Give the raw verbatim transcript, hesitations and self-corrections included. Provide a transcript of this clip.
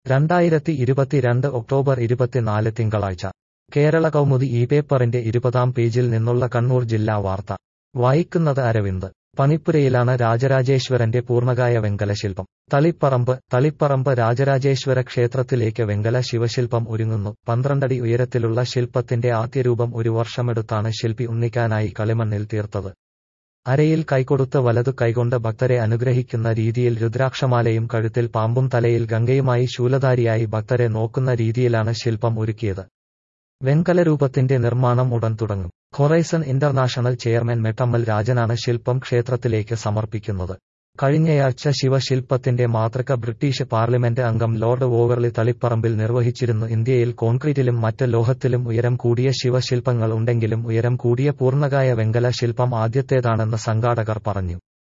രണ്ടായിരത്തി ഇരുപത്തിരണ്ട് ഒക്ടോബർ ഇരുപത്തിനാല് തിങ്കളാഴ്ച കേരള കൗമുദി ഈ പേപ്പറിന്റെ ഇരുപതാം പേജിൽ നിന്നുള്ള കണ്ണൂർ ജില്ലാ വാർത്ത വായിക്കുന്നത് അരവിന്ദ്. പണിപ്പുരയിലാണ് രാജരാജേശ്വരന്റെ പൂർണ്ണകായ വെങ്കല ശില്പം. തളിപ്പറമ്പ് തളിപ്പറമ്പ് രാജരാജേശ്വര ക്ഷേത്രത്തിലേക്ക് വെങ്കല ശിവശില്പം ഒരുങ്ങുന്നു. പന്ത്രണ്ടടി ഉയരത്തിലുള്ള ശില്പത്തിന്റെ ആദ്യരൂപം ഒരു വർഷമെടുത്താണ് ശില്പി ഉണ്ണിക്കാനായി കളിമണ്ണിൽ തീർത്തത്. അരയിൽ കൈകൊടുത്ത് വലതു കൈകൊണ്ട് ഭക്തരെ അനുഗ്രഹിക്കുന്ന രീതിയിൽ രുദ്രാക്ഷമാലയും കഴുത്തിൽ പാമ്പും തലയിൽ ഗംഗയുമായി ശൂലധാരിയായി ഭക്തരെ നോക്കുന്ന രീതിയിലാണ് ശില്പം ഒരുക്കിയത്. വെങ്കല രൂപത്തിന്റെ നിർമ്മാണം ഉടൻ തുടങ്ങും. ഹൊറൈസൺ ഇന്റർനാഷണൽ ചെയർമാൻ മെട്ടമ്മൽ രാജനാണ് ശില്പം ക്ഷേത്രത്തിലേക്ക് സമർപ്പിക്കുന്നത്. കഴിഞ്ഞയാഴ്ച ശിവശില്പത്തിന്റെ മാതൃക ബ്രിട്ടീഷ് പാർലമെന്റ് അംഗം ലോർഡ് വോവർലി തളിപ്പറമ്പിൽ നിർവഹിച്ചിരുന്നു. ഇന്ത്യയിൽ കോൺക്രീറ്റിലും മറ്റ് ലോഹത്തിലും ഉയരം കൂടിയ ശിവശില്പങ്ങൾ ഉണ്ടെങ്കിലും ഉയരം കൂടിയ പൂർണ്ണകായ വെങ്കല ശില്പം ആദ്യത്തേതാണെന്ന് സംഘാടകർ പറഞ്ഞു.